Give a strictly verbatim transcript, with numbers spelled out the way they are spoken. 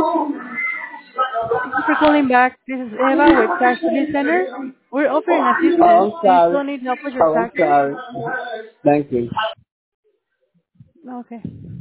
Thank you for calling back. This is Eva with Tax Relief Center. We're offering Oh, assistance. I'm Do you sorry. still need help with your Oh, I'm taxes? sorry. Thank you. Okay.